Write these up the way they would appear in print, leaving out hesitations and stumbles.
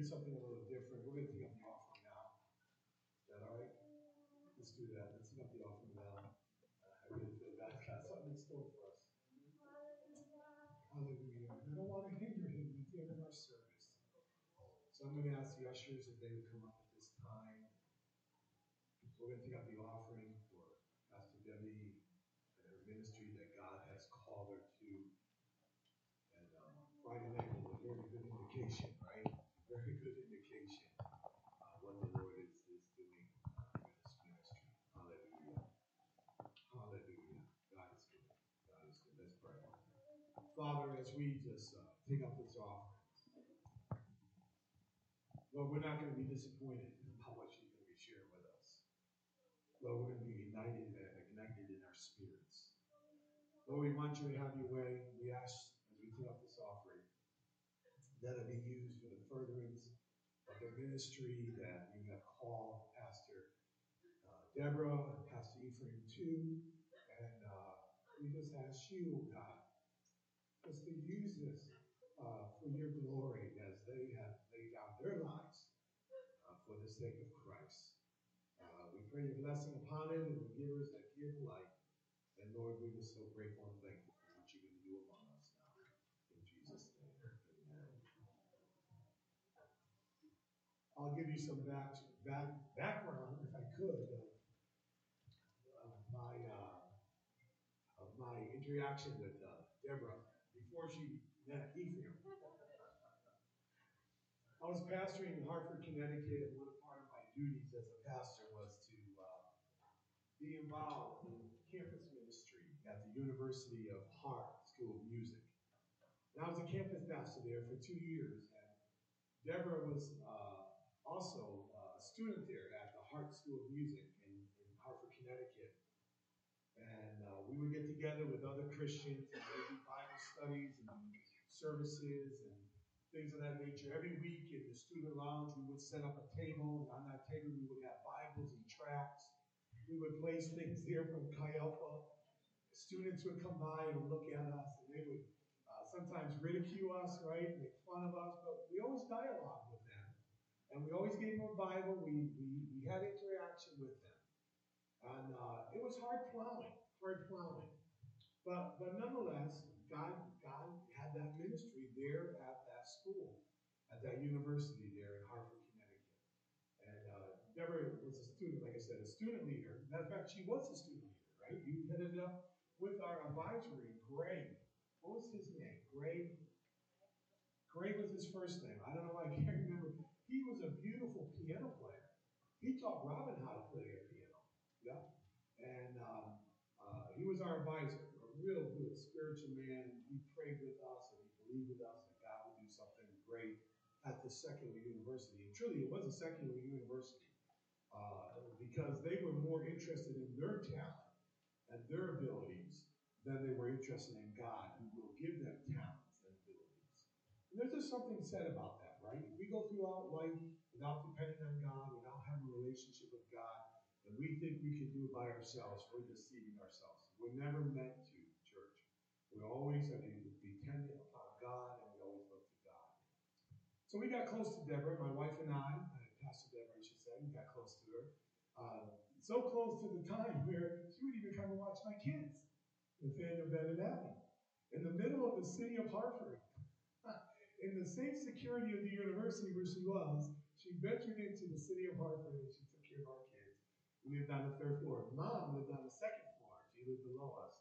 something a little different. We're going to take up the offering now. Is that all right? Let's do that. Let's take up the offering now. I really feel God's got something in store for us. Hallelujah. I don't want to hinder him at the end of our service. So I'm going to ask the ushers if they would come up at this time. We're going to take up the offering for Pastor Debbie and her ministry that God has called her to. And Friday night was a very good indication, right? Very good indication what the Lord is doing in this ministry. Hallelujah. Hallelujah. God is good. God is good. Let's pray. Father, as we just take up this offering, Lord, we're not going to be disappointed about what you're going to be sharing with us. Lord, we're going to be united and ignited in our spirits. Lord, we want you to have your way. We ask, as we take up this offering, that it be used for the furtherance of the ministry that you have called Pastor Deborah and Pastor Ephraim to. And we just ask you, God, just to use this for your glory as they have laid down their lives for the sake of Christ. We pray your blessing upon it and the givers that give life. And Lord, we're just so grateful and thankful for what you're going to do among us now. In Jesus' name, amen. I'll give you some background, if I could, of my interaction with Deborah before she met Ephraim. I was pastoring in Hartford, Connecticut, and one part of my duties as a pastor was to be involved in campus ministry at the University of Hart School of Music. And I was a campus pastor there for 2 years, and Deborah was also a student there at the Hart School of Music in Hartford, Connecticut. And we would get together with other Christians and do Bible studies and services and things of that nature. Every week in the student lounge, we would set up a table, and on that table we would have Bibles and tracts. We would place things there from Chi Alpha. Students would come by and look at us, and they would sometimes ridicule us, right, make fun of us, but we always dialogued with them. And we always gave them a Bible. We had interaction with them. And it was hard plowing. But nonetheless, God had that ministry there at that school, at that university there in Hartford, Connecticut. And Deborah was a student, like I said, a student leader. Matter of fact, she was a student leader, right? You headed up with our advisory, Greg. What was his name? Greg was his first name. I don't know why I can't remember. He was a beautiful piano player. He taught Robin how to play the piano. Yeah. And he was our advisor, a real good spiritual man. He prayed with us and he believed with us that God would do something great at the secular university. And truly, it was a secular university because they were more interested in their talent and their abilities than they were interested in God, who will give them talents and abilities. And there's just something said about that, right? If we go throughout life without depending on God, without having a relationship with God, and we think we can do it by ourselves, we're deceiving ourselves. We're never meant to, church. We always have to be dependent upon God, and we always look to God. So we got close to Deborah, my wife and I, Pastor Deborah, I should say, we got close to her. So close to the time where she would even come and watch my kids, Nathaniel, Ben, and Abby, in the middle of the city of Hartford. In the safe security of the university where she was, she ventured into the city of Hartford and she took care of our kids. We lived on the third floor. Mom lived on the second floor. She lived below us.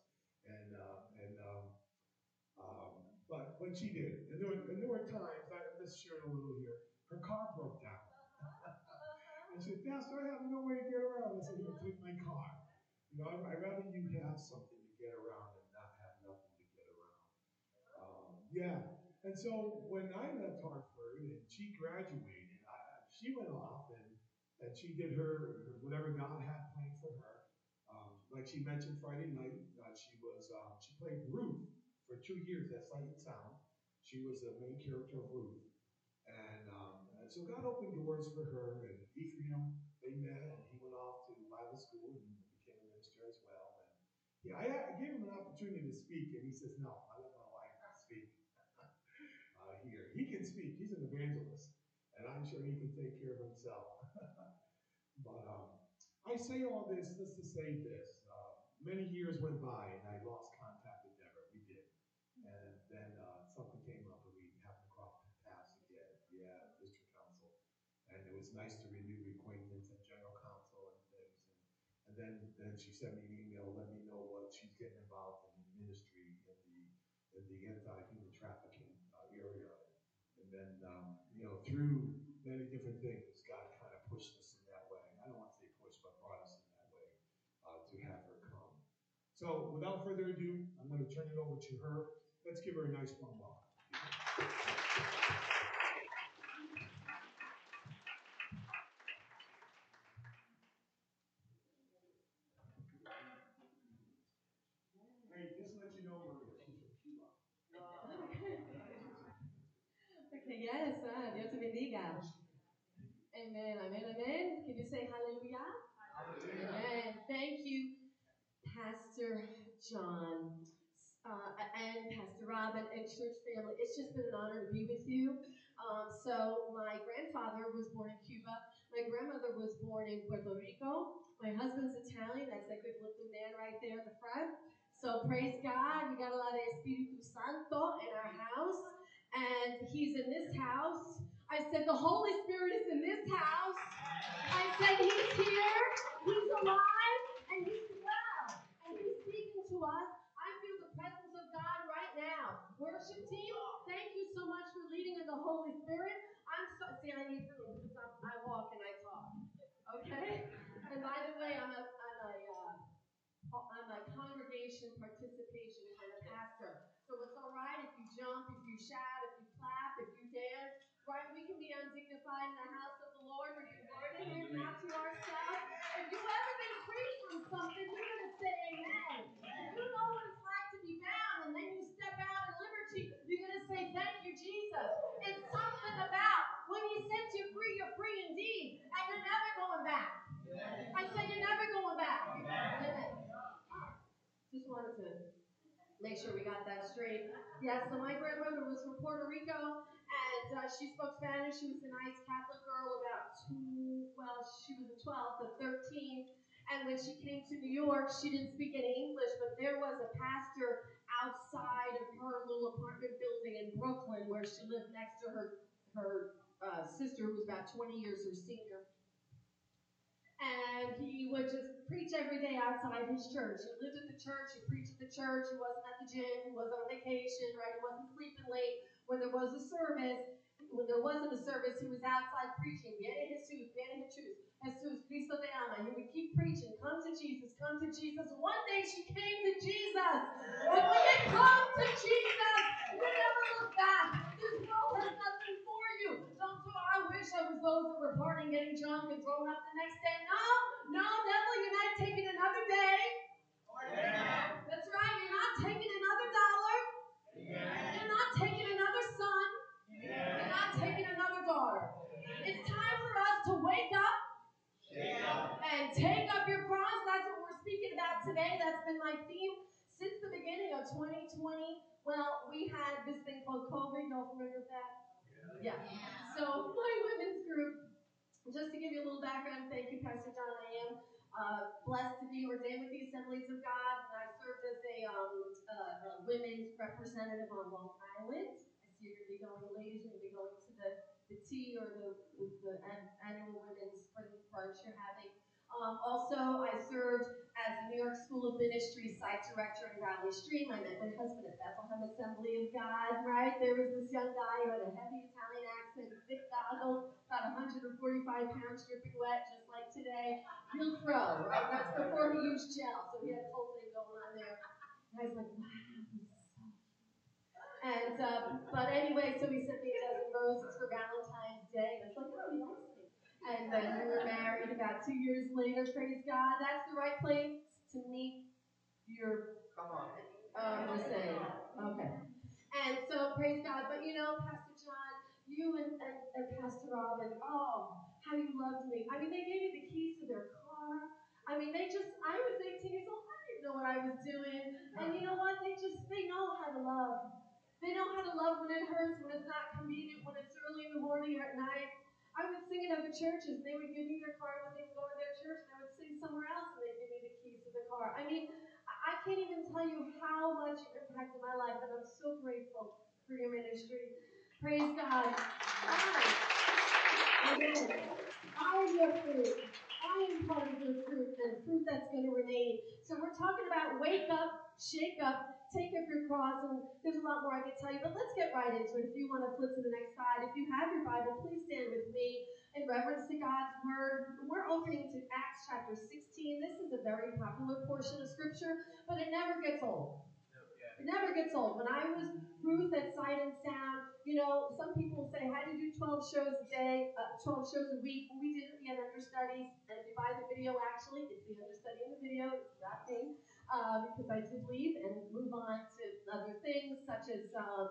But she did. And there were times, I'm just sharing a little here, her car broke down. And she said, Pastor, I have no way to get around. I said, here, take my car. You know, I'd rather you have something to get around than not have nothing to get around. Yeah. And so when I left Hartford and she graduated, she went off and she did her whatever God had planned for her. Like she mentioned Friday night, she played Ruth for 2 years at Sight and Sound. She was the main character of Ruth. And so God opened doors for her, and Ephraim, they met, and he went off to Bible school and became a minister as well. And yeah, I gave him an opportunity to speak, and he says, no, I let my wife speak here. He can speak. He's an evangelist. And I'm sure he can take care of himself. But I say all this just to say this. Many years went by and I lost contact with Deborah. We did. And then something came up and we happened to cross paths again. Yeah, district council. And it was nice to renew the acquaintance at general council and things. And then she sent me an email, let me know what she's getting involved in ministry in the anti-human trafficking area. And then, through many different things, God kind of pushed us in that way. I don't want to say push, but brought us in that way to have her come. So, without further ado, I'm going to turn it over to her. Let's give her a nice warm welcome. Hey, just to let you know, Maria, she's from Cuba. Okay, yes, Dios te bendiga. Amen, amen, amen. Can you say hallelujah? Amen. Thank you, Pastor John, and Pastor Robin, and church family. It's just been an honor to be with you. So my grandfather was born in Cuba. My grandmother was born in Puerto Rico. My husband's Italian. That's that good looking man right there in the front. So praise God. We got a lot of Espiritu Santo in our house. And he's in this house. I said, the Holy Spirit is in this house. I said, he's here. He's alive. And he's well. And he's speaking to us. I feel the presence of God right now. Worship team, thank you so much for leading in the Holy Spirit. I need room because I walk and I talk. Okay? And by the way, I'm a congregation participation kind of pastor. So it's all right if you jump, if you shout, if you clap, if you dance. Right? We can be undignified in the house of the Lord. We can glory to Him, not to ourselves. If you've ever been freed from something, you're going to say amen. If you know what it's like to be bound and then you step out in liberty, you're going to say thank you, Jesus. It's something about when He sets you free, you're free indeed. And you're never going back. I said you're never going back. Amen. Just wanted to make sure we got that straight. Yeah, so my grandmother was from Puerto Rico, and she spoke Spanish. She was a nice Catholic girl, she was a 12 to 13. And when she came to New York, she didn't speak any English, but there was a pastor outside of her little apartment building in Brooklyn where she lived next to her sister, who was about 20 years her senior. And he would just preach every day outside his church. He lived at the church, he preached at the church, he wasn't at the gym, he wasn't on vacation, right? He wasn't sleeping late. When there was a service, when there wasn't a service, he was outside preaching. Viene Jesús, viene Jesús. Jesús, Cristo te ama. He would keep preaching. Come to Jesus, come to Jesus. One day she came to Jesus. And when you come to Jesus, you never look back. This world has nothing for you. Don't say, I wish I was those that were partying, getting drunk, and throwing up the next day. No, devil, you're not taking another day. Yeah. That's right, you're not taking another dollar. Yeah. You're not taking another son. Yeah. You're not taking another daughter. It's time for us to wake up. Yeah. And take up your cross. That's what we're speaking about today. That's been my theme since the beginning of 2020. Well, we had this thing called COVID. Y'all familiar with that? Yeah. So my women's group, just to give you a little background, thank you, Pastor John. I am blessed to be ordained with the Assemblies of God, and I served as a women's representative on Long Island. I see you're going to be going, ladies, you're going to be going to the tea or the annual women's spring brunch you're having. Also, I served as the New York School of Ministry site director in Valley Stream. I met my husband at Bethlehem Assembly of God, right? There was this young guy who had a heavy Italian accent, thick goggles, about 145 pounds, dripping wet, just like today. Real pro, right? That's before he used gel, so he had a whole thing going on there. And I was like, wow, he's so cute. And, but anyway, so he sent me a dozen roses for Valentine's Day. And I was like, oh, he likes me. And then we were married about 2 years later. Praise God. That's the right place to meet your... Come on. Just saying. Okay. And so, praise God. But Pastor John, you and Pastor Robin, oh, how you loved me. I mean, they gave me the keys to their car. I mean, I was 18 years old. I didn't know what I was doing. And you know what? They know how to love. They know how to love when it hurts, when it's not convenient, when it's early in the morning or at night. I churches, they would give me their car when they would go to their church, and I would sing somewhere else, and they'd give me the keys to the car. I mean, I can't even tell you how much you've impacted my life, and I'm so grateful for your ministry. Praise God. I am your fruit. I am part of your fruit, and fruit that's going to remain. So we're talking about wake up, shake up, take up your cross, and there's a lot more I could tell you, but let's get right into it. If you want to flip to the next slide, if you have your Bible, please stand with me in reverence to God's Word. We're opening to Acts chapter 16. This is a very popular portion of Scripture, but it never gets old. It never gets old. When I was Ruth at Sight and Sound, you know, some people say, how do you do 12 shows a day, 12 shows a week? Well, we didn't. We had understudies. And if you buy the video, actually, it's the understudy in the video. It's not me. Because I did leave and move on to other things, such as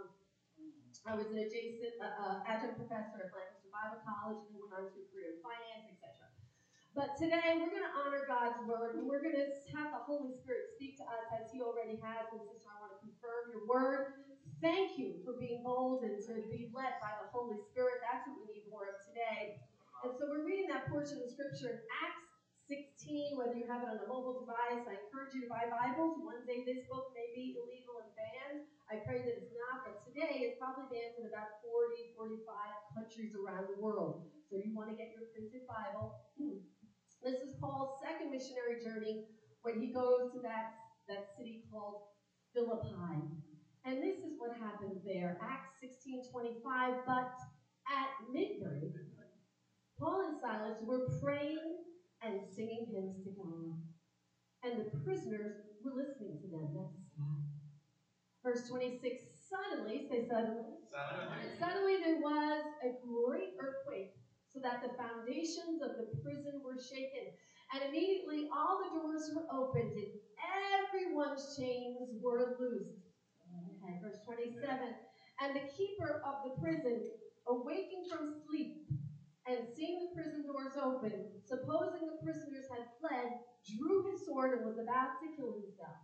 I was an adjacent adjunct professor at Lancaster Bible College, and then went on to a career in finance, etc. But today, we're going to honor God's Word, and we're going to have the Holy Spirit speak to us as He already has. And sister, I want to confirm your Word. Thank you for being bold and to be led by the Holy Spirit. That's what we need more of today. And so we're reading that portion of Scripture in Acts 16, whether you have it on a mobile device. I encourage you to buy Bibles. One day this book may be illegal and banned. I pray that it's not, but today it's probably banned in about 40, 45 countries around the world. So you want to get your printed Bible. This is Paul's second missionary journey when he goes to that city called Philippi. And this is what happens there. Acts 16:25. But at midnight, Paul and Silas were praying and singing hymns to God. And the prisoners were listening to them. That's verse 26. Suddenly, say suddenly. Suddenly there was a great earthquake, so that the foundations of the prison were shaken. And immediately all the doors were opened, and everyone's chains were loosed. Okay, verse 27. And the keeper of the prison, awaking from sleep, and seeing the prison doors open, supposing the prisoners had fled, drew his sword and was about to kill himself.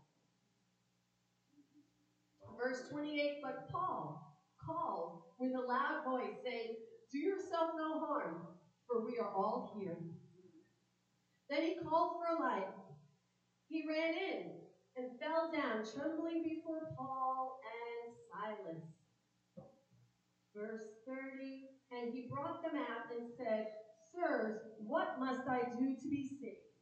Verse 28. But Paul called with a loud voice, saying, do yourself no harm, for we are all here. Then he called for a light. He ran in and fell down, trembling before Paul and Silas. Verse 30. And he brought them out and said, sirs, what must I do to be saved?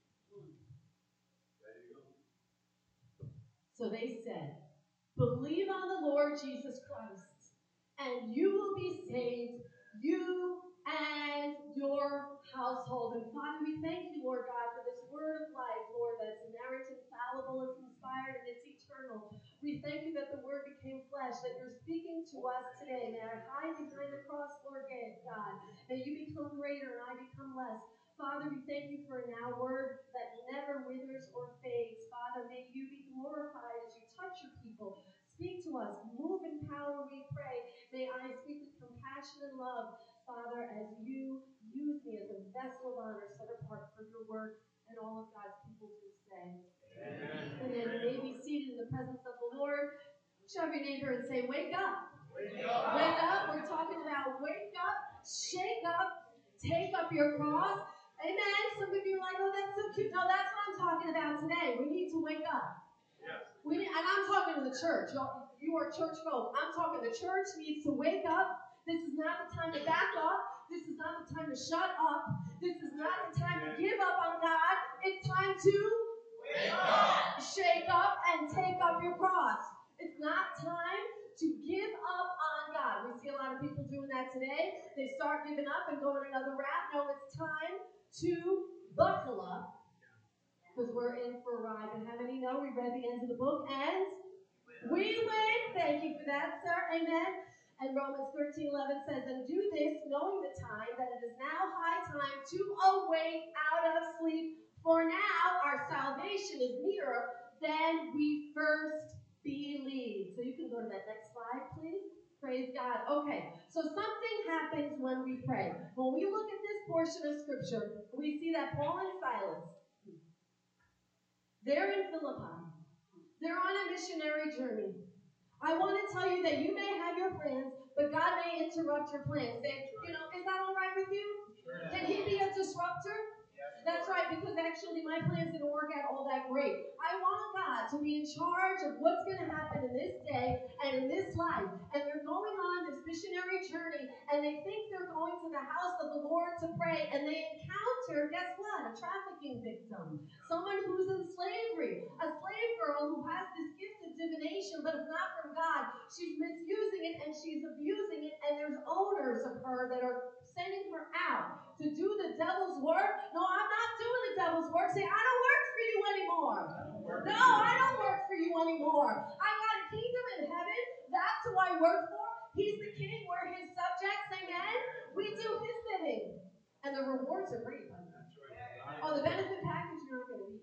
So they said, believe on the Lord Jesus Christ, and you will be saved, you and your household. And Father, we thank you, Lord God, for this word of life, Lord, that's inerrant, infallible, it's inspired, and it's eternal. We thank you that the word became flesh, that you're speaking to us today. May I hide behind the cross, Lord God. May you become greater and I become less. Father, we thank you for a now word that never withers or fades. Father, may you be glorified as you touch your people. Speak to us. Move in power, we pray. May I speak with compassion and love, Father, as you use me as a vessel of honor set apart for your work, and all of God's people to say. Amen. And then you may be seated in the presence of the Lord. Shove your neighbor and say, wake up. Wake up. Wake up. We're talking about wake up, shake up, take up your cross. Amen. Some of you are like, oh, that's so cute. No, that's what I'm talking about today. We need to wake up. Yes. And I'm talking to the church. You are church folk. I'm talking the church needs to wake up. This is not the time to back up. This is not the time to shut up. This is not the time to give up on God. It's time to wake up, shake up, and take up your cross. It's not time to give up on God. We see a lot of people doing that today. They start giving up and going another route. No, it's time to buckle up, because we're in for a ride. And how many know we read the end of the book and we win? Thank you for that, sir. Amen. And Romans 13:11 says, and do this knowing the time, that it is now high time to awake out of sleep, for now our salvation is nearer than we first believed. So you can go to that next slide, please. Praise God. Okay, so something happens when we pray. When we look at this portion of Scripture, we see that Paul and Silas, they're in Philippi. They're on a missionary journey. I want to tell you that you may have your plans, but God may interrupt your plans. Say, is that all right with you? Sure. Can he be actually, my plans didn't work out all that great. I want God to be in charge of what's going to happen in this day and in this life. And they're going on this missionary journey, and they think they're going to the house of the Lord to pray, and they encounter, guess what? A trafficking victim. Someone who's in slavery. A slave girl who has this gift of divination, but it's not from God. She's misusing it, and she's abusing it, and there's owners of her that are sending her out to do the devil's work. No, I'm not doing the devil's work. Say, I don't work for you anymore. No, I don't work for you anymore. I got a kingdom in heaven. That's who I work for. He's the king. We're his subjects. Amen. We do his bidding. And the rewards are great. Oh, the benefit package you're not going to beat.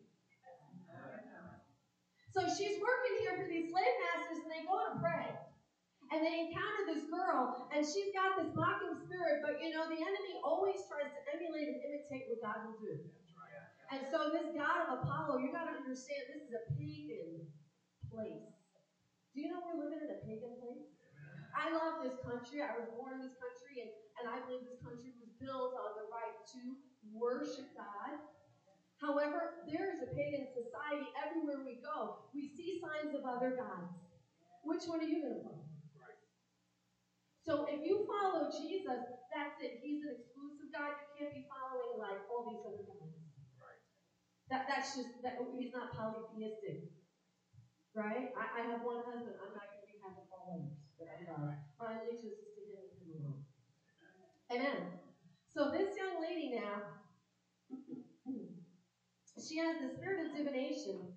So she's working here for these slave masters, and they go to pray. And they encounter this girl, and she's got this mocking spirit, but you know, the enemy always tries to emulate and imitate what God will do. And so this God of Apollo, you got to understand, this is a pagan place. Do you know we're living in a pagan place? I love this country. I was born in this country, and I believe this country was built on the right to worship God. However, there is a pagan society everywhere we go. We see signs of other gods. Which one are you going to follow? So if you follow Jesus, that's it. He's an exclusive God. You can't be following like all these other gods. That's just that he's not polytheistic, right? I have one husband. I'm not going to be having all others that I love. My allegiance is to him and him alone. Amen. So this young lady now, she has the spirit of divination.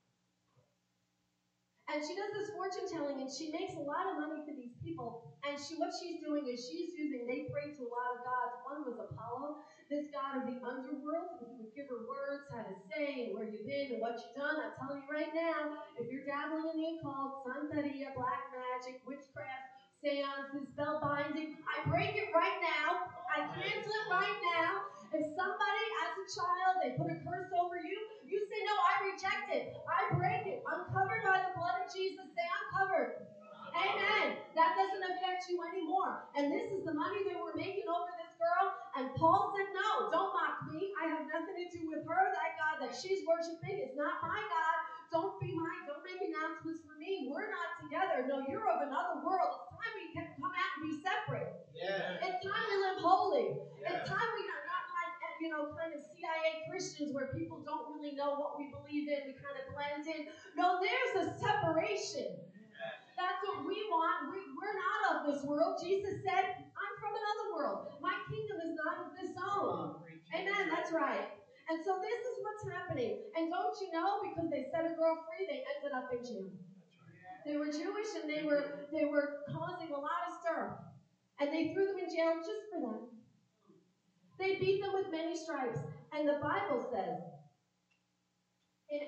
And she does this fortune telling, and she makes a lot of money for these people. And what she's doing is they pray to a lot of gods. One was Apollo, this god of the underworld, and he would give her words, how to say, and where you've been, and what you've done. I'm telling you right now, if you're dabbling in the occult, Santeria, black magic, witchcraft, seances, spell binding, I break it right now. I cancel it right now. If somebody, as a child, they put a curse over you, you say, no, I reject it. I break it. I'm covered by the blood of Jesus. Say, I'm covered. Amen. That doesn't affect you anymore. And this is the money they were making over this girl. And Paul said, no, don't mock me. I have nothing to do with her. That God that she's worshiping is not my God. Don't make announcements for me. We're not together. No, you're of another world. It's time we can come out and be separate. Yeah. It's time we live holy. Yeah. It's time we not like, kind of CIA Christians where people don't really know what we believe in. We kind of blend in. No, there's a separation. That's what we want. We're not of this world. Jesus said, I'm from another world. My kingdom is not of this own. Amen. That's right. And so this is what's happening. And don't you know, because they set a girl free, they ended up in jail. They were Jewish, and they were causing a lot of stir. And they threw them in jail just for them. They beat them with many stripes. And the Bible says, in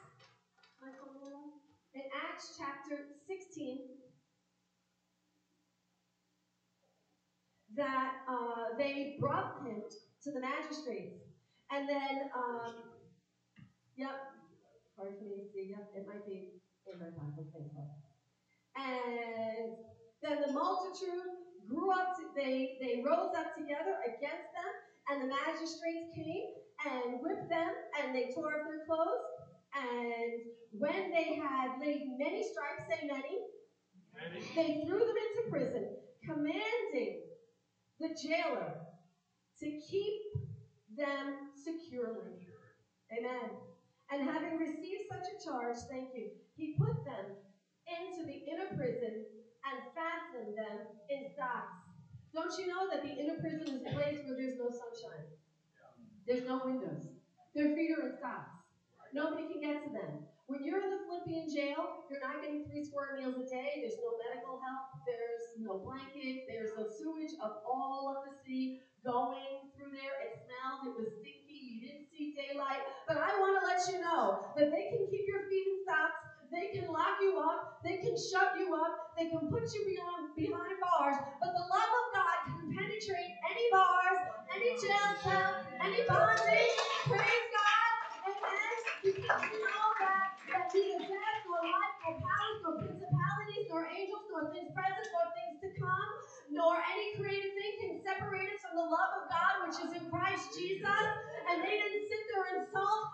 Acts chapter 16, that they brought him to the magistrates. And then, hard for me to see. Yep, it might be in my Bible. Thanks, Lord. And then the multitude grew up. They rose up together against them, and the magistrates came and whipped them, and they tore up their clothes. And when they had laid many stripes, say many, they threw them into prison, commanding the jailer to keep them securely. Amen. And having received such a charge, thank you, he put them into the inner prison and fastened them in stocks. Don't you know that the inner prison is a place where there's no sunshine? There's no windows. Their feet are in stocks. Nobody can get to them. When you're in the Philippian jail, you're not getting 3 square meals a day. There's no medical help. There's no blanket. There's no sewage of all of the city going through there. It smelled. It was stinky. You didn't see daylight. But I want to let you know that they can keep your feet in stocks. They can lock you up. They can shut you up. They can put you behind bars. But the love of God can penetrate any bars, any jail cell, any bondage. Praise God. Amen. Because you know that neither death, nor life, nor powers, nor principalities, nor angels, nor things present, nor things to come, nor any created thing can separate us from the love of God which is in Christ Jesus. And they didn't sit there and sulk.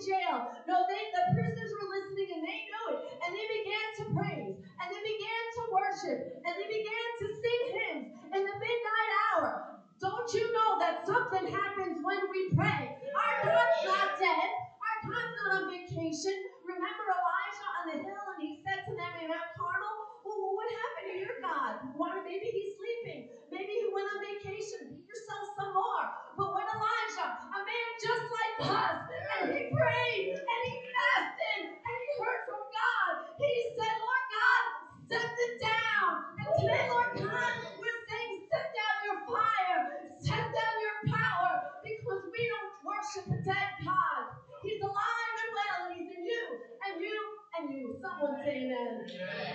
jail. No, the prisoners were listening and they knew it. And they began to praise. And they began to worship. And they began to sing hymns in the midnight hour. Don't you know that something happens when we pray? Our God's not dead. Our God's not on vacation. Remember Elijah on the hill and he said to them in Mount Carmel, well, what happened to your God? Maybe he's sleeping. Maybe he went on vacation. Beat yourself some more. But when Elijah, a man just like us, and he prayed, and he fasted, and he heard from God, he said, Lord God, send it down. And today, Lord God, we're saying, send down your fire, send down your power, because we don't worship a dead God. He's alive and well, and he's in you, and you, and you. Someone say amen.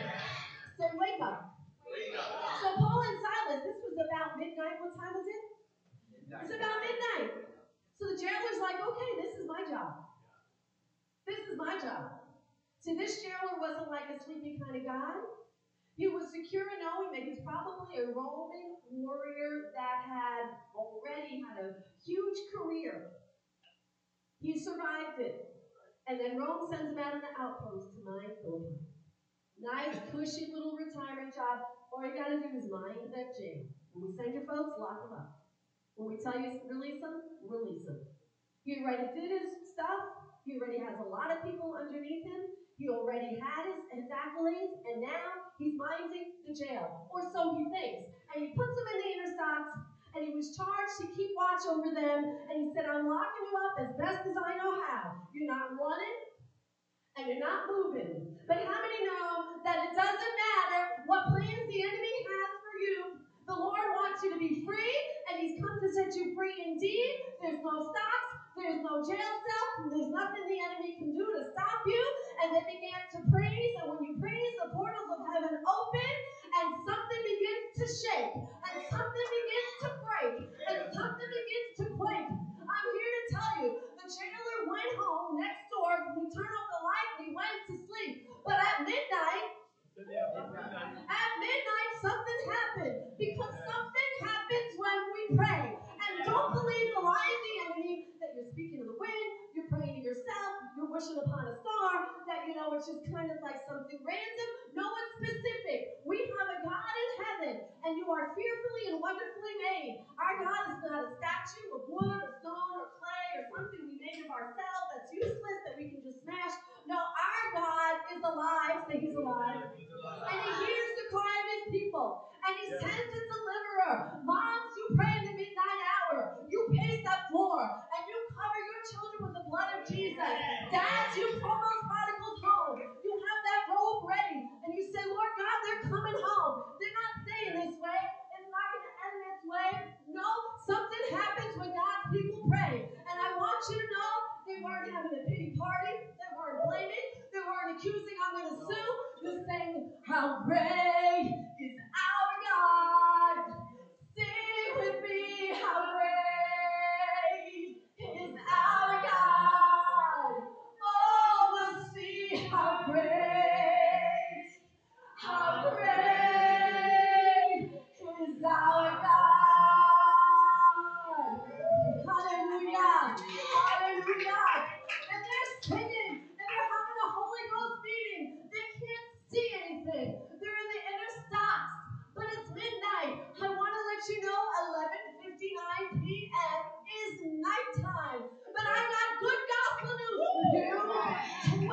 Say, wake up. So Paul and Silas, this was about midnight. What time was it? It's about midnight. So the jailer's like, okay, this is my job. This is my job. See, this jailer wasn't like a sleepy kind of guy. He was secure in knowing that he's probably a Roman warrior that had already had a huge career. He survived it. And then Rome sends him out on the outpost to mine Philippi. Nice, cushy little retirement job. All you got to do is mind that jail. When we send your folks, lock them up. When we tell you to release them, release them. He already did his stuff. He already has a lot of people underneath him. He already had his accolades, and now he's minding the jail. Or so he thinks. And he puts them in the inner stocks, and he was charged to keep watch over them. And he said, I'm locking you up as best as I know how. You're not running, and you're not moving. But how many know that it doesn't matter what plans the enemy has for you? The Lord wants you to be free, and he's come to set you free indeed. There's no stocks, there's no jail cell, there's nothing the enemy can do to stop you. And they began to praise, and when you praise, the portals of heaven open, and something begins to shake, and something begins to break, and something begins to quake. I'm here to tell you, the jailer went home next door, he turned off the light, and he went to sleep. But at midnight, something happened. Because something happens when we pray. And don't believe the lie of the enemy that you're speaking to the wind, you're praying to yourself, you're wishing upon a star, that it's just kind of like something random. No, it's specific. We have a God in heaven, and you are fearfully and wonderfully made. Our God is not a statue of wood or stone or clay or something we made of ourselves that's useless that we can just smash. No, our God is alive. Say he's alive. And he hears the cry of his people. And he sends a deliverer. Moms, you pray in the midnight hour. You pace that floor. And you cover your children with the blood of Jesus. Dads, you pull those prodigals home. You have that robe ready. And you say, Lord God, they're coming home. They're not staying this way. It's not going to end this way. No, something happens when God's people pray. And I want you to know they weren't having a pity party. They weren't blaming. They weren't accusing, I'm going to sue. They're saying, how great is our God. Sing with me, how great is our God. Oh, we'll see how great is our God. Hallelujah. Hallelujah. And they're singing, and they're having a Holy Ghost meeting. They can't see anything. They're in the inner stocks, but it's midnight. I want to let you know 11:59 p.m. is nighttime. But I got good gospel news for you. 12:00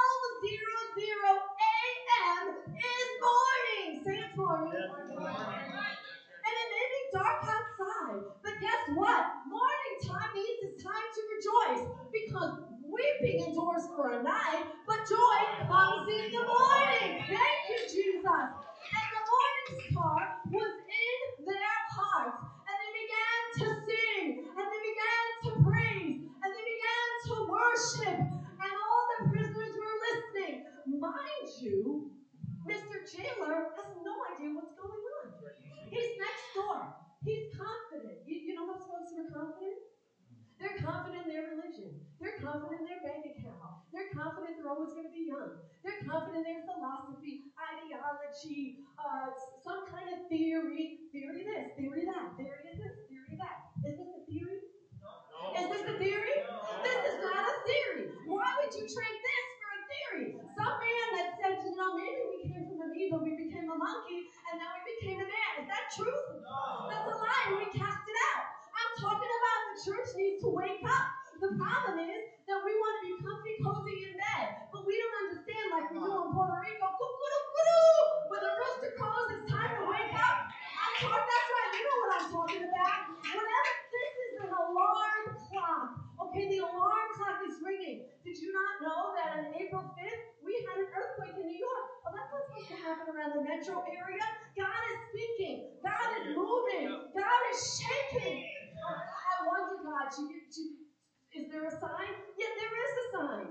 a.m. is morning. Say it's morning. And it may be dark outside, but guess what? Morning time means it's time to rejoice, because weeping endures for a night, but joy comes in the morning. Thank you, Jesus. And the morning star was in their hearts, and they began to sing, and they began to praise, and they began to worship, and all the prisoners were listening. Mind you, Mr. Jailer has no idea what's going on. He's next door. He's confident. You know those folks who are confident? They're confident in their religion. They're confident in their bank account. They're confident they're always going to be young. They're confident in their philosophy, ideology, some kind of theory. Theory this, theory that, theory is this, theory that. Is this a theory? Is this a theory? This is not a theory. truth? That's a lie, and we cast it out. I'm talking about the church needs to wake up. The problem is that we want to be comfy, cozy in bed, but we don't understand like we do in Puerto Rico. When the rooster crows, it's time to wake up. That's right, you know what I'm talking about. Whatever, this is an alarm clock. Okay, the alarm clock is ringing. Did you not know that on April 5th, we had an earthquake in New York? Oh, that's not supposed to happen around the metro area. God is speaking. God is moving. God is shaking. I wonder, God, is there a sign? Yeah, there is a sign.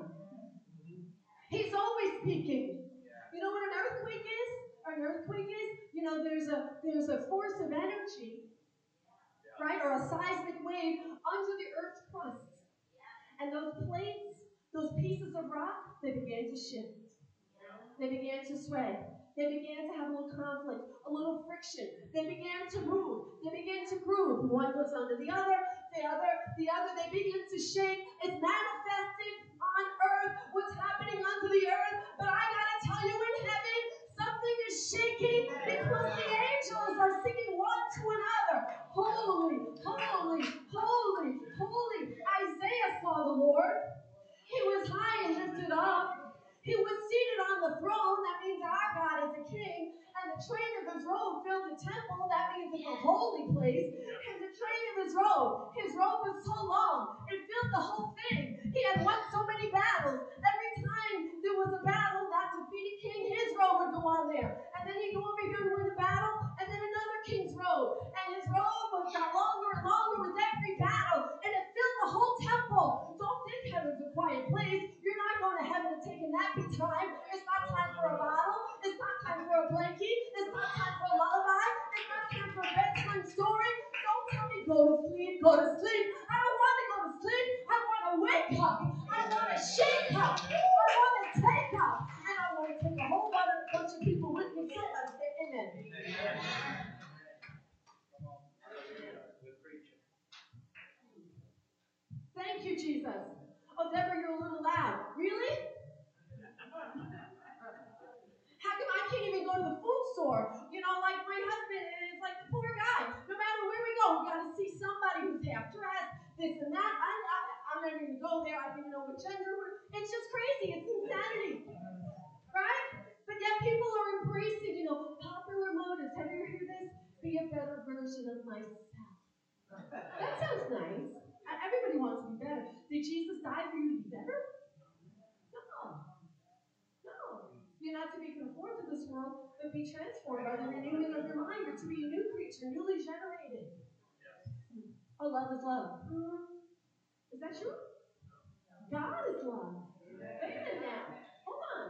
He's always speaking. You know what an earthquake is? An earthquake is, there's a force of energy, right, or a seismic wave under the Earth's crust. And those plates, those pieces of rock, they began to shift. They began to sway. They began to have a little conflict, a little friction. They began to move. They began to groove. One goes under the other, the other. They begin to shake. It's manifesting on earth what's happening under the earth. But I got to tell you, in heaven, something is shaking because the angels are singing one to another. Holy, holy, holy, holy. Isaiah saw the Lord. He was high and lifted up. He was seated on the throne. That means our God is a king. And the train of his robe filled the temple. That means it's a holy place. And the train of his robe was so long, it filled the whole thing. He had won so many battles. Every time there was a battle, that defeated king, his robe would go on there. And then he'd go over here to win the battle, and then another king's robe. And his robe got longer and longer with every battle. And it filled the whole temple. Don't think heaven's a quiet place. You're not going to heaven and taking nappy time. It's not time for a bottle. It's not time for a blankie. It's not time for a lullaby. It's not time for a bedtime story. Don't tell me go to sleep, go to sleep. I don't want to go to sleep. I want to wake up. I want to shake up. I want to take up. And I want to take a whole bunch of people with me. Somebody say amen. Thank you, Jesus. Oh, Deborah, you're a little loud. Really? How come I can't even go to the food store? Like my husband, and it's like the poor guy. No matter where we go, we got to see somebody who's half dressed, this and that. I'm not even going to go there. I don't even know what gender. It's just crazy. It's insanity. Right? But yet people are embracing, popular motives. Have you heard this? Be a better version of myself. That sounds nice. Everybody wants to be better. Did Jesus die for you to be better? No. You're not to be conformed to this world, but be transformed by the renewing of your mind. You're to be a new creature, newly generated. Oh, love is love. Is that true? God is love. Wait a minute now. Hold on.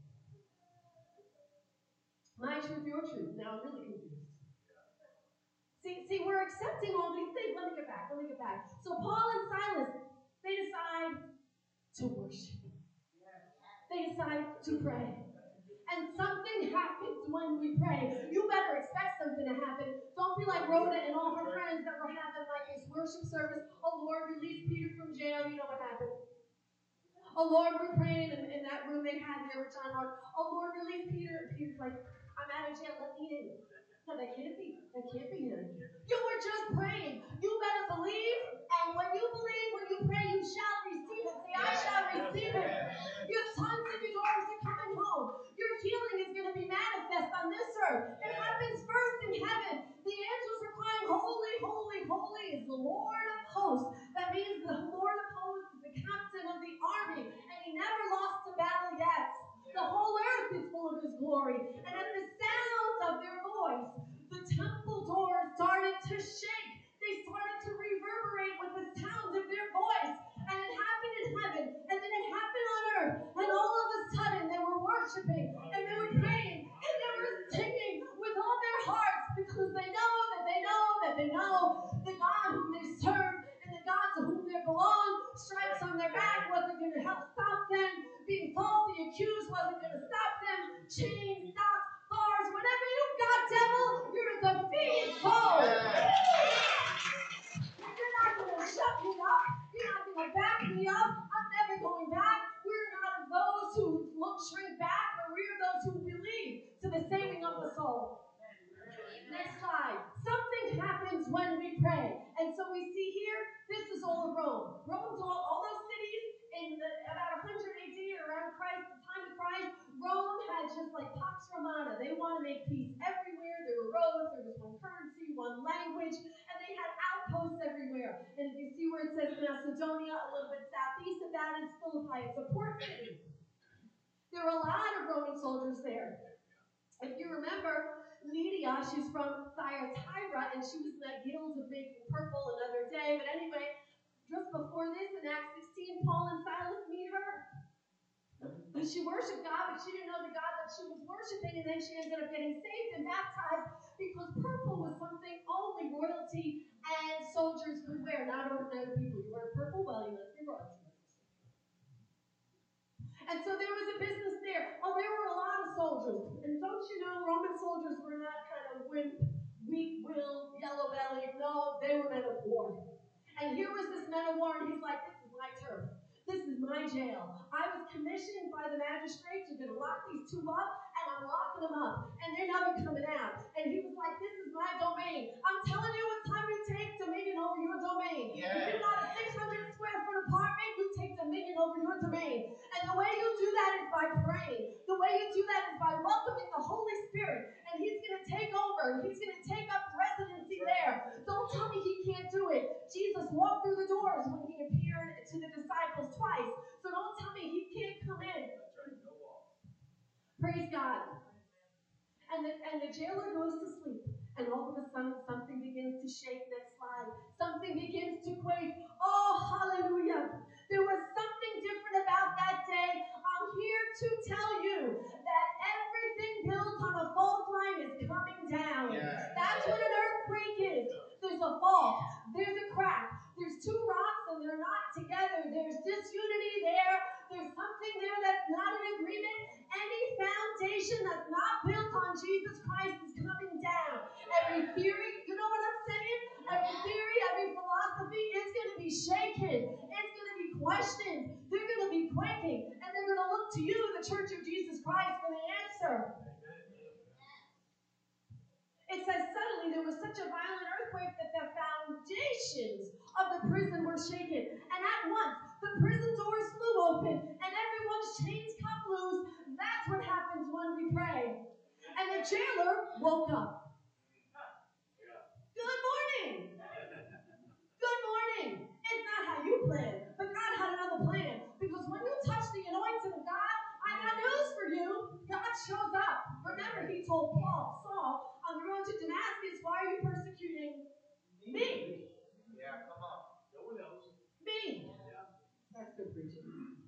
My truth, your truth. Now I'm really confused. See, we're accepting all these things. Let me get back. So Paul and Silas, they decide to worship. They decide to pray. And something happens when we pray. You better expect something to happen. Don't be like Rhoda and all her friends that were having like this worship service. Oh, Lord, release Peter from jail. You know what happened. Oh, Lord, we're praying in that room they had there with John Mark. Oh, Lord, release Peter. And Peter's like, I'm out of jail. Let me in. No, that can't be him. You were just praying. You better believe. And when you believe, when you pray, you shall receive it. Say, I shall receive it. Your sons and your daughters are coming home. Your healing is going to be manifest on this earth. It happens first in heaven. The angels are crying, holy, holy, holy is the Lord of hosts. That means the Lord of hosts is the captain of the army, and he never lost a battle yet. The whole earth is full of his glory. And at the sound of their voice, the temple doors started to shake. They started to reverberate with the sound of their voice. And it happened in heaven. And then it happened on earth. And all of a sudden they were worshiping. And they were praying. And they were singing with all their hearts. Because they know that they know that they know the God whom they serve. And the God to whom they belong. Stripes on their back wasn't going to help stop them. Being falsely accused wasn't going to stop them. Chains, stocks, bars, whatever you've got, devil, you're a defeated foe. You're not going to shut me up. You're not going to back me up. I'm never going back. We're not of those who shrink back, but we're those who believe to the saving of the soul. Next slide. Rome's all those cities in about 100 AD around Christ, the time of Christ, Rome had just like Pax Romana. They want to make peace everywhere. There were roads, there was one currency, one language, and they had outposts everywhere. And if you see where it says Macedonia, a little bit southeast of that is Philippi. It's a port city. There were a lot of Roman soldiers there. If you remember, Lydia, she's from Thyatira, and she was in that guild of making purple another day. But anyway, just before this, in Acts 16, Paul and Silas meet her. She worshiped God, but she didn't know the God that she was worshiping, and then she ended up getting saved and baptized because purple was something only royalty and soldiers could wear, not ordinary people. You wear purple, well, you must be royalty. And so there was a business there. Oh, there were a lot of soldiers. And don't you know, Roman soldiers were not kind of weak-willed, yellow-bellied. No, they were men of war. And here was this man of war, and he's like, this is my turf. This is my jail. I was commissioned by the magistrates. You're going to lock these two up, and I'm locking them up. And they're never coming out. And he was like, this is my domain. I'm telling you, it's time to take dominion over your domain. Yeah. If you got a 600 square foot apartment, you take dominion over your domain. And the way you do that is by praying. The way you do that is by welcoming the Holy Spirit. And he's going to take over. And he's going to take up residency there. Don't tell me he can't do it. Jesus walked through the doors when he appeared to the disciples twice. So don't tell me he can't come in. Praise God. And the jailer goes to sleep. And all of a sudden, something begins to shake. Next slide. Something begins to quake. Oh, hallelujah. There was something different about that day. I'm here to tell you that everything built on a fault line is coming down. Yeah. That's what an earthquake is. There's a fault. There's a crack. There's two rocks and they're not together. There's disunity there. There's something there that's not in agreement. Any foundation that's not built on Jesus Christ is coming down. Every theory, you know what I'm saying? Every theory, every philosophy, it's going to be shaken. It's going to be questioned. They're going to be quaking. And they're going to look to you, the Church of Jesus Christ, for the answer. It says suddenly there was such a violent earthquake that the foundations of the prison were shaken. And at once, the prison doors flew open and everyone's chains come loose. That's what happens when we pray. And the jailer woke up. Good morning. Good morning. It's not how you planned, but God had another plan. Because when you touch the anointing of God, I got news for you. God shows up. Remember, he told Saul, on the road to Damascus, why are you persecuting me? Yeah, come on. No one else. Me. Yeah. That's good preaching.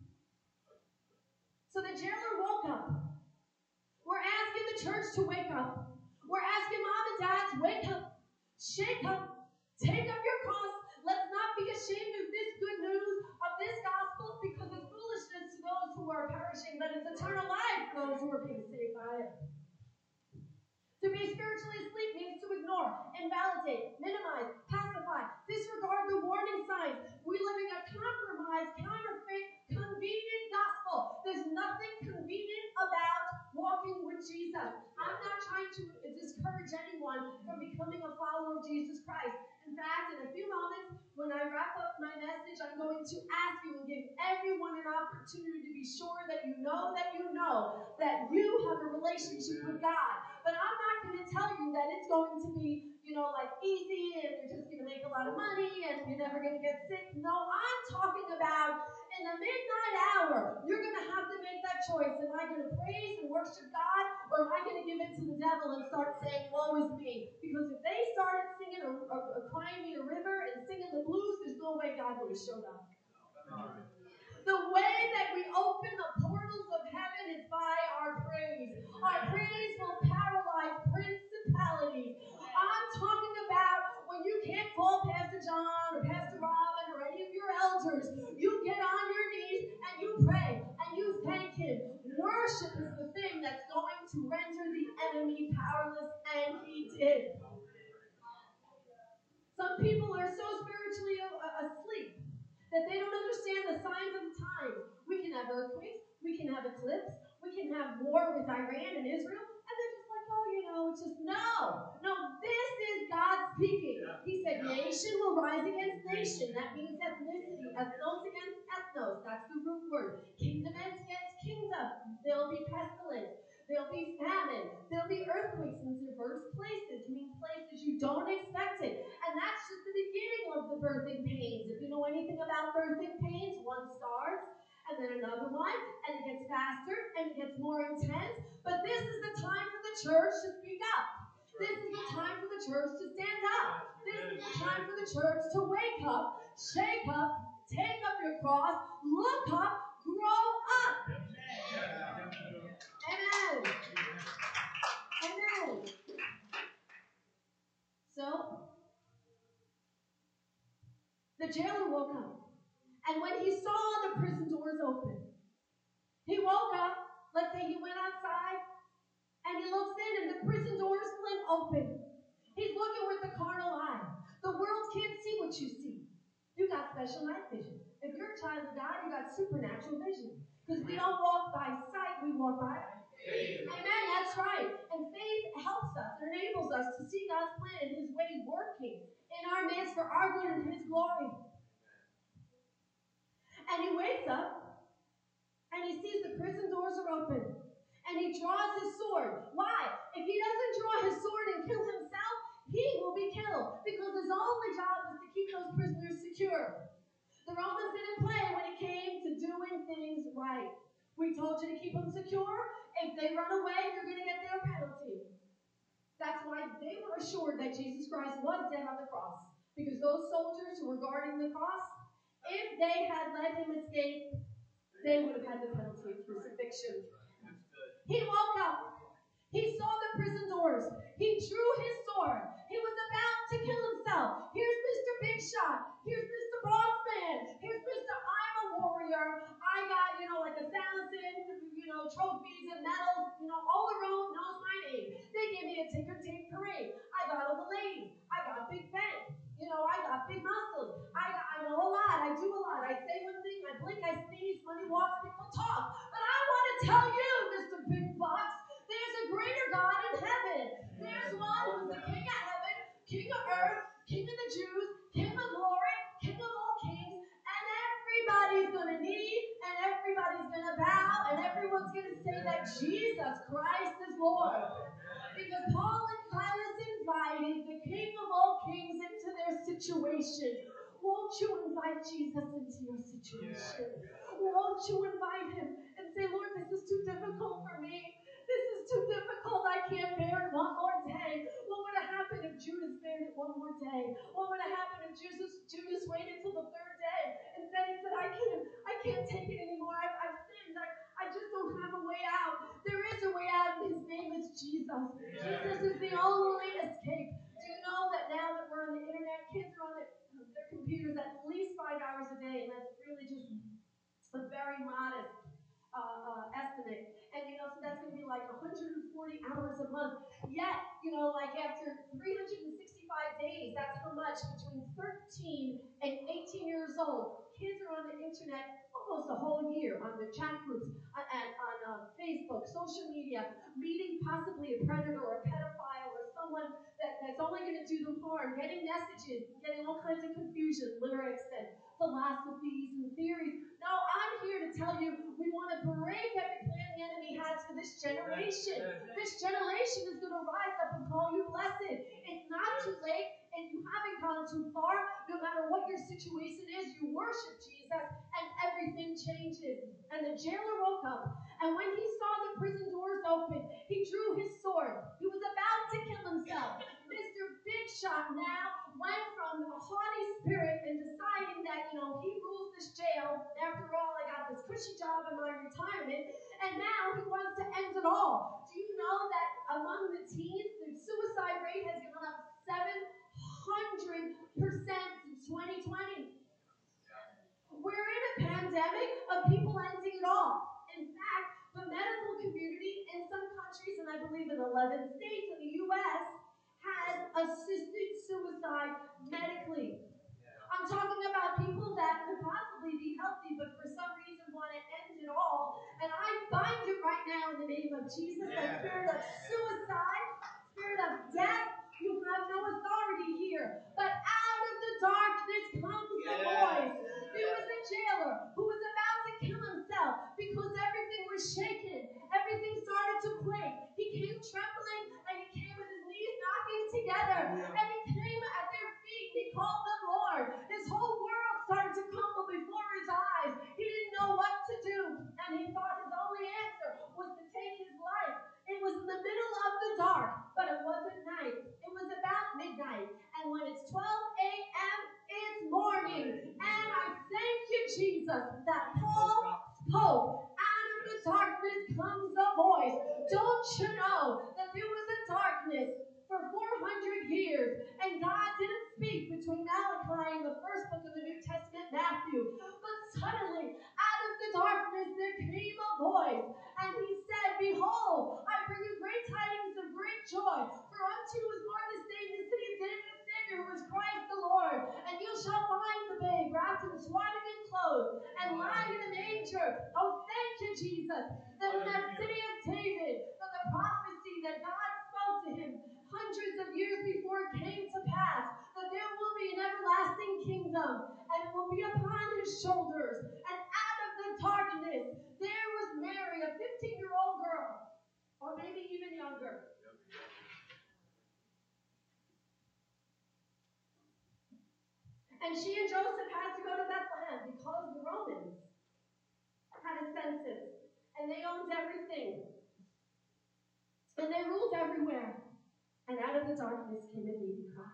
So the jailer woke up. We're asking the church to wake up. We're asking mom and dad to wake up. Shake up. Take up your cross. Let's not be ashamed of this good news, of this gospel, because it's foolishness to those who are perishing, but it's eternal life for those who are being saved by it. To be spiritually asleep means to ignore, invalidate, minimize, pacify, disregard the warning signs. We're living a compromised, counterfeit, convenient gospel. There's nothing convenient about walking with Jesus. I'm not trying to discourage anyone from becoming a follower of Jesus Christ. In fact, in a few moments, when I wrap up my message, I'm going to ask you and give everyone an opportunity to be sure that you know that you have a relationship with God. But I'm not going to tell you that it's going to be, like easy and you're just going to make a lot of money and you're never going to get sick. No, I'm talking about in the midnight hour, you're going to have to make that choice. Am I going to praise and worship God, or am I going to give in to the devil and start saying, woe is me? Because if they started singing or crying me a river and singing the blues, there's no way God would have showed up. The way that we open the portals of heaven is by our praise. Our praise will paralyze principalities. I'm talking about when you can't call Pastor John or Pastor Robin or any of your elders. You get on your knees and you pray and you thank him. Worship is the thing that's going to render the enemy powerless, and he did. Some people are so spiritually asleep that they don't understand the signs of the times. We can have earthquakes, we can have eclipse, we can have war with Iran and Israel, and they're just like, it's just no, this is God speaking. He said, yea nation will rise against nation. That means ethnicity. Ethnos against ethnos. That's the root word. Kingdom against kingdom. There'll be pestilence. There'll be famine. There'll be earthquakes in diverse places. I mean, places you don't expect it. And that's just the beginning of the birthing pains. If you know anything about birthing pains, one starts, and then another one, and it gets faster, and it gets more intense. But this is the time for the church to speak up. This is the time for the church to stand up. This is the time for the church to wake up, shake up, take up your cross, look up, grow up. Amen. Amen. So, the jailer woke up. And when he saw the prison doors open, he woke up. Let's say he went outside and he looks in and the prison doors fling open. He's looking with the carnal eye. The world can't see what you see. You got special night vision. If you're a child of God, you got supernatural vision. Because we don't walk by sight, we walk by faith. Amen, that's right. And faith helps us, it enables us to see God's plan and His way working in our midst for our good and His glory. And he wakes up and he sees the prison doors are open. And he draws his sword. Why? If he doesn't draw his sword and kill himself, he will be killed. Because his only job is to keep those prisoners secure. The Romans didn't play when it came to doing things right. We told you to keep them secure. If they run away, you're going to get their penalty. That's why they were assured that Jesus Christ was dead on the cross. Because those soldiers who were guarding the cross, if they had let him escape, they would have had the penalty of crucifixion. He woke up. He saw the prison doors. He drew his sword. He was about to kill himself. Here's Mr. Big Shot. Here's Mr. Boss Man. Here's Mr. I'm a warrior. I got, like 1,000, trophies and medals. All the road knows my name. They gave me a ticker tape parade. I got all the ladies. I got Big Ben. I got big muscles. I know a lot. I do a lot. I say one thing. I blink. I sneeze. Money walks. People talk. But I want to tell you, Mr. Big Box, there's a greater God in heaven. There's one who's the King of heaven, King of earth, King of the Jews, King of glory, King of all kings, and everybody's going to kneel, and everybody's going to bow, and everyone's going to say that Jesus Christ is Lord. Because Paul and Silas invited the King of all kings into their situation. Won't you invite Jesus into your situation? Won't you invite him and say, Lord, this is too difficult for me. This is too difficult. I can't bear it one more day. What would have happened if Judas bared it one more day? What would have happened if Judas waited till the third day and said, I can't take it anymore. I've sinned. I just don't have a way out. There is a way out, and his name is Jesus. Jesus is the only escape. Do you know that now that we're on the internet, kids are on their computers at least 5 hours a day, and that's really just a very modest estimate. And so that's going to be like 140 hours a month. Yet, after 365 days, that's how much between 13 and 18 years old. Kids are on the internet almost a whole year on the chat groups, on Facebook, social media, meeting possibly a predator or a pedophile or someone that's only going to do them harm, getting messages, getting all kinds of confusion, lyrics and philosophies and theories. No, I'm here to tell you we want to break every plan the enemy has for this generation. This generation is going to rise up and call you blessed. It's not too late, and you haven't gone too far. No matter what your situation is, you worship Jesus, and everything changes. And the jailer woke up, and when he saw the prison doors open, he drew his sword. He was about to kill himself. Mr. Big Shot now went from a haughty spirit and deciding that, he rules this jail. After all, I got this cushy job in my retirement, and now he wants to end it all. Do you know that among the teens, the suicide rate has gone up 700% since 2020? We're in a pandemic of people ending it all. In fact, the medical community in some countries, and I believe in 11 states in the U.S., has assisted suicide medically. I'm talking about people that could possibly be healthy, but for some reason want to end it all. And I bind it right now in the name of Jesus, that spirit of suicide, spirit of death. You have no authority here. But out of the together. And he came at their feet and he called them Lord. His whole world started to crumble before his eyes. He didn't know what to do. And he thought his only answer was to take his life. It was in the middle of the dark, but it wasn't night. It was about midnight. And when it's 12 a.m., it's morning. And I thank you, Jesus, that Paul spoke. Out of the darkness comes a voice. Don't you know that there was a darkness for 400 years, and God didn't speak between Malachi and the first book of the New Testament, Matthew. But suddenly, out of the darkness, there came a voice, and he said, Behold, I bring you great tidings of great joy, for unto you is born this day in the city of David a Savior, who is Christ the Lord. And you shall find the babe wrapped in swaddling clothes, and lying in a manger. Oh, thank you, Jesus, that in that city of David, that the prophecy that God spoke to him hundreds of years before it came to pass, that there will be an everlasting kingdom, and it will be upon his shoulders. And out of the darkness, there was Mary, a 15-year-old girl, or maybe even younger. And she and Joseph had to go to Bethlehem because the Romans had a census, and they owned everything, and they ruled everywhere. And out of the darkness came a baby cry.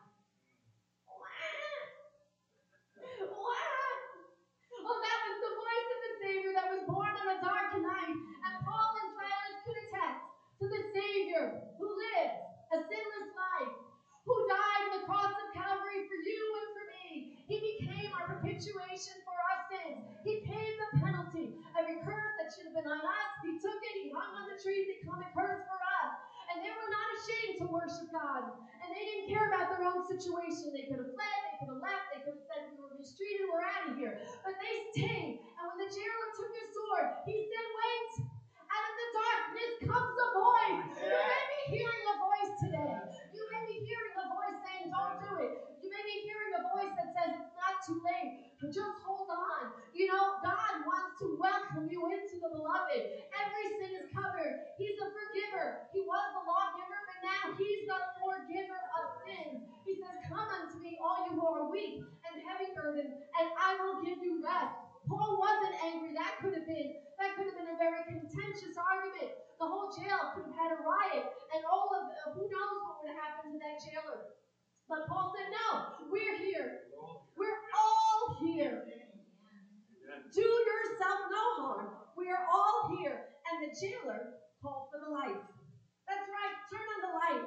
Oh, that was the voice of the Savior that was born on a dark night. And Paul and Silas could attest to the Savior who lived a sinless life, who died on the cross of Calvary for you and for me. He became our propitiation for our sins. He paid the penalty. Every curse that should have been on us, he took it. He hung on the tree to become a curse for us. And they were not ashamed to worship God. And they didn't care about their own situation. They could have fled, they could have left, they could have said, we were mistreated, we're out of here. But they stayed. And when the jailer took his sword, he said, wait. Out of the darkness comes a voice. You may be hearing a voice today. You may be hearing a voice saying, don't do it. You may be hearing a voice that says, it's not too late. Just hold on. You know, God wants to welcome you into the beloved. Every sin is covered. He's a forgiver. He was the lawgiver, but now he's the forgiver of sins. He says, come unto me, all you who are weak and heavy burdened, and I will give you rest. Paul wasn't angry. That could have been a very contentious argument. The whole jail could have had a riot, and all of who knows what would have happened to that jailer. But Paul said, no, we're here. We're all here. Do yourself no harm. We are all here. And the jailer called for the lights. That's right. Turn on the light.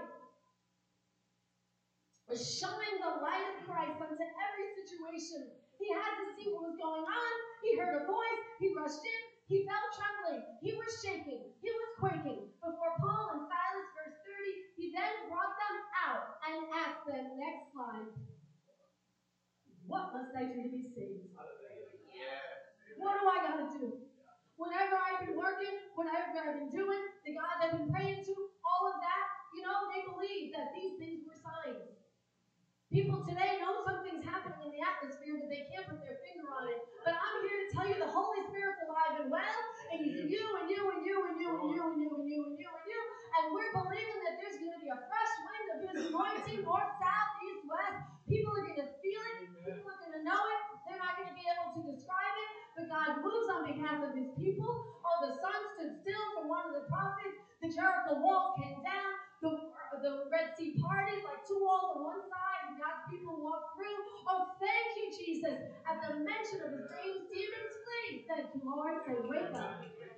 Shine the light of Christ unto every situation. He had to see what was going on. He heard a voice. He rushed in. He felt trembling. He was shaking. He was quaking. Before Paul and Silas, verse 30, he then brought them out and asked them, next slide, what must I do to be saved? What do I got to do? Whatever I've been working, whatever I've been doing, the God I've been praying to, all of that, you know, they believe that these things were signs. People today know something's happening in the atmosphere, but they can't put their finger on it. But I'm here to tell you the Holy Spirit's alive and well, and He's in you and you and you and you and you and you and you and you and you. And we're believing that there's going to be a fresh wind of His anointing, north, south, east, west. People are going to feel it. People are going to know it. They're not going to be able to describe it. But God moves on behalf of His people. Oh, the sun stood still for one of the prophets. The Jericho wall came down. The Red Sea parted like two walls on one side, and God's people walked through. Oh, thank you, Jesus. At the mention of His name, demons flee. Thank you, Lord. Say, wake up.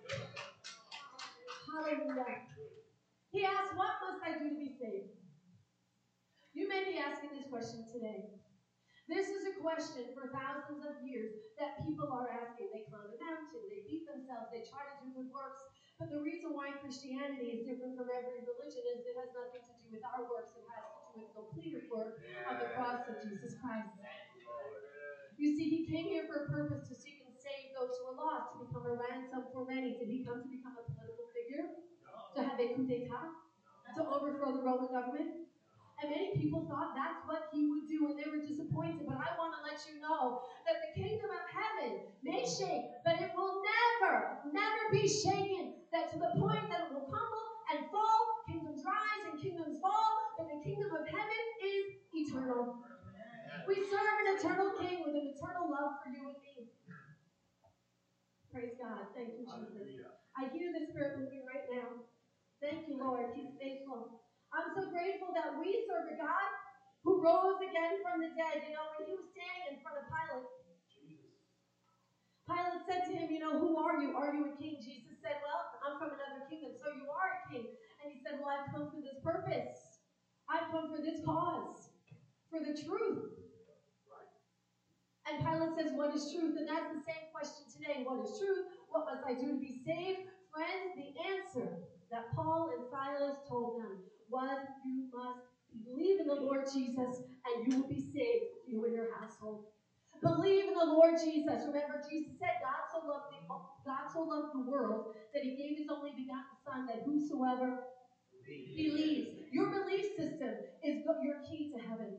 Hallelujah. He asked, what must I do to be saved? You may be asking this question today. This is a question for thousands of years that people are asking. They climb a mountain, they beat themselves, they try to do good works. But the reason why Christianity is different from every religion is it has nothing to do with our works. It has to do with the completed work of the cross of Jesus Christ. You see, He came here for a purpose to seek and save those who are lost, to become a ransom for many. Did He come to become a political figure? To have a coup d'etat? To overthrow the Roman government? And many people thought that's what He would do, and they were disappointed. But I want to let you know that the kingdom of heaven may shake, but it will never, never be shaken. That to the point that it will crumble and fall, kingdoms rise and kingdoms fall, but the kingdom of heaven eternal King with an eternal love for you and me. Praise God. Thank you, Jesus. I hear the Spirit moving right now. Thank you, Lord. He's faithful. I'm so grateful that we serve a God who rose again from the dead. You know, when he was standing in front of Pilate, Pilate said to him, you know, who are you? Are you a king? Jesus said, well, I'm from another kingdom, so you are a king. And he said, well, I've come for this purpose. I've come for this cause, for the truth. And Pilate says, what is truth? And that's the same question today. What is truth? What must I do to be saved? Friends, the answer that Paul and Silas told them was, you must believe in the Lord Jesus and you will be saved, you and your household. Believe in the Lord Jesus. Remember, Jesus said, God so loved the world that he gave his only begotten Son, that whosoever believes. Your belief system is your key to heaven.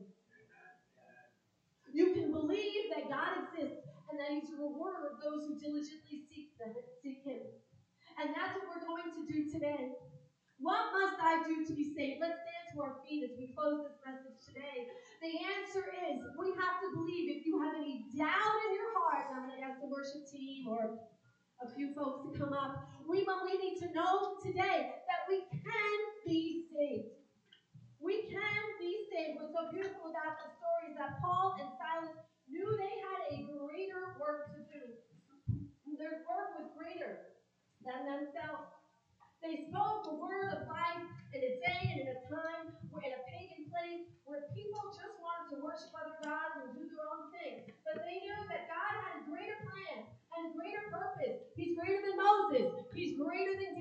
You can believe that God exists and that he's a rewarder of those who diligently seek him. And that's what we're going to do today. What must I do to be saved? Let's stand to our feet as we close this message today. The answer is, we have to believe. If you have any doubt in your heart, and I'm going to ask the worship team or a few folks to come up, we need to know today that we can be saved. We can be saved. What's so beautiful about the story is that Paul and Silas knew they had a greater work to do. Their work was greater than themselves. They spoke a word of life in a day and in a time